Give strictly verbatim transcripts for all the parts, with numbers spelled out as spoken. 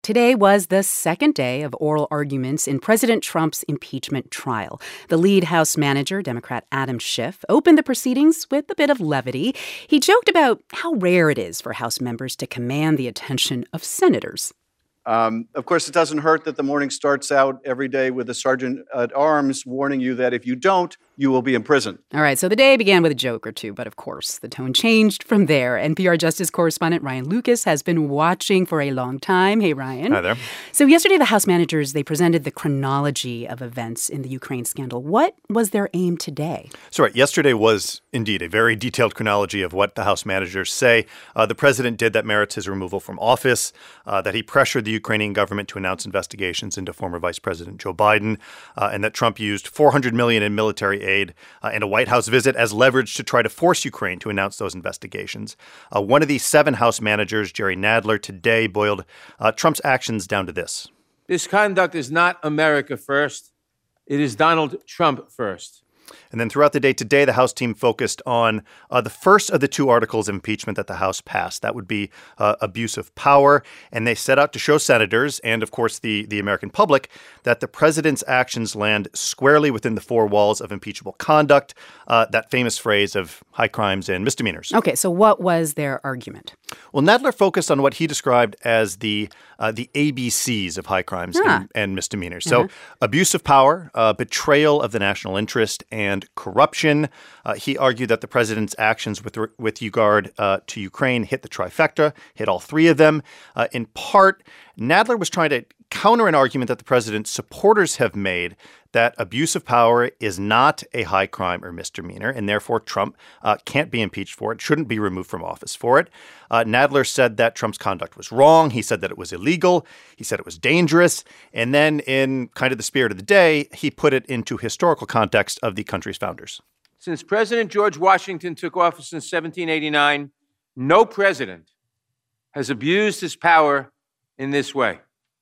Today was the second day of oral arguments in President Trump's impeachment trial. The lead House manager, Democrat Adam Schiff, opened the proceedings with a bit of levity. He joked about how rare it is for House members to command the attention of senators. Um, of course, it doesn't hurt that the morning starts out every day with a sergeant at arms warning you that if you don't, you will be in prison. All right, so the day began with a joke or two, but of course, the tone changed from there. N P R Justice correspondent Ryan Lucas has been watching for a long time. Hey, Ryan. Hi there. So yesterday, the House managers, they presented the chronology of events in the Ukraine scandal. What was their aim today? So right, yesterday was indeed a very detailed chronology of what the House managers say. Uh, the president did that merits his removal from office, uh, that he pressured the Ukrainian government to announce investigations into former Vice President Joe Biden, uh, and that Trump used four hundred million dollars in military aid uh, and a White House visit as leverage to try to force Ukraine to announce those investigations. Uh, one of the seven House managers, Jerry Nadler, today boiled uh, Trump's actions down to this. This conduct is not America first. It is Donald Trump first. And then throughout the day today, the House team focused on uh, the first of the two articles of impeachment that the House passed. That would be uh, abuse of power. And they set out to show senators and, of course, the, the American public that the president's actions land squarely within the four walls of impeachable conduct, uh, that famous phrase of high crimes and misdemeanors. Okay, so what was their argument? Well, Nadler focused on what he described as the uh, the A B Cs of high crimes Ah. and, and misdemeanors. So abuse of power, uh, betrayal of the national interest, and corruption. Uh, he argued that the president's actions with with regard uh, to Ukraine hit the trifecta, hit all three of them. Uh, in part, Nadler was trying to counter an argument that the president's supporters have made that abuse of power is not a high crime or misdemeanor, and therefore Trump uh, can't be impeached for it, shouldn't be removed from office for it. Uh, Nadler said that Trump's conduct was wrong. He said that it was illegal. He said it was dangerous. And then in kind of the spirit of the day, he put it into historical context of the country's founders. Since President George Washington took office in seventeen eighty-nine, no president has abused his power in this way.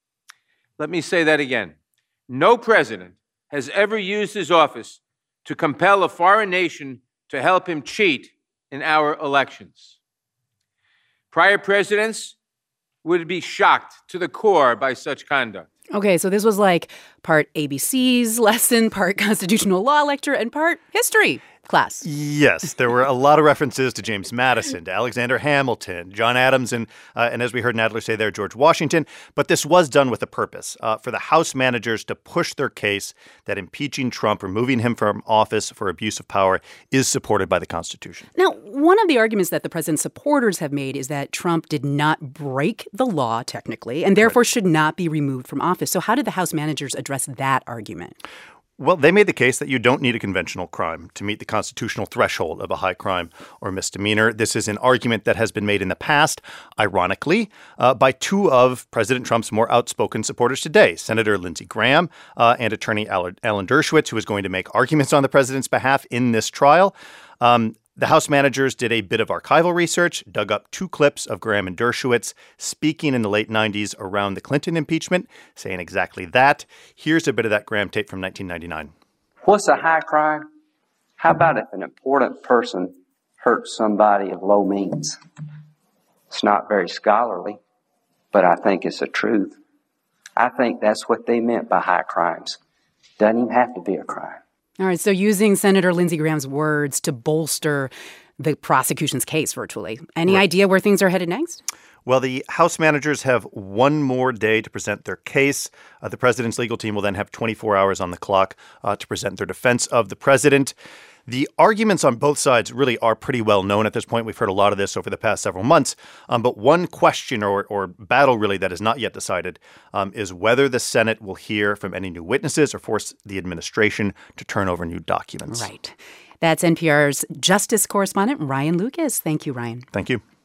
Let me say that again. No president has ever used his office to compel a foreign nation to help him cheat in our elections. Prior presidents would be shocked to the core by such conduct. Okay, so this was like part A B C's lesson, part constitutional law lecture, and part history class. Yes, there were a lot of references to James Madison, to Alexander Hamilton, John Adams, and, uh, and as we heard Nadler say there, George Washington. But this was done with a purpose, uh, for the House managers to push their case that impeaching Trump, removing him from office for abuse of power, is supported by the Constitution. Now, one of the arguments that the president's supporters have made is that Trump did not break the law, technically, and therefore right. should not be removed from office. So how did the House managers address that argument? Well, they made the case that you don't need a conventional crime to meet the constitutional threshold of a high crime or misdemeanor. This is an argument that has been made in the past, ironically, uh, by two of President Trump's more outspoken supporters today, Senator Lindsey Graham uh, and Attorney Alan Dershowitz, who is going to make arguments on the president's behalf in this trial. Um, The House managers did a bit of archival research, dug up two clips of Graham and Dershowitz speaking in the late nineties around the Clinton impeachment, saying exactly that. Here's a bit of that Graham tape from nineteen ninety-nine. What's a high crime? How about if an important person hurts somebody of low means? It's not very scholarly, but I think it's the truth. I think that's what they meant by high crimes. Doesn't even have to be a crime. All right, so using Senator Lindsey Graham's words to bolster the prosecution's case virtually. Any right. idea where things are headed next? Well, the House managers have one more day to present their case. Uh, the president's legal team will then have twenty-four hours on the clock uh, to present their defense of the president. The arguments on both sides really are pretty well known at this point. We've heard a lot of this over the past several months. Um, but one question or, or battle really that is not yet decided um, is whether the Senate will hear from any new witnesses or force the administration to turn over new documents. Right. That's N P R's Justice correspondent, Ryan Lucas. Thank you, Ryan. Thank you.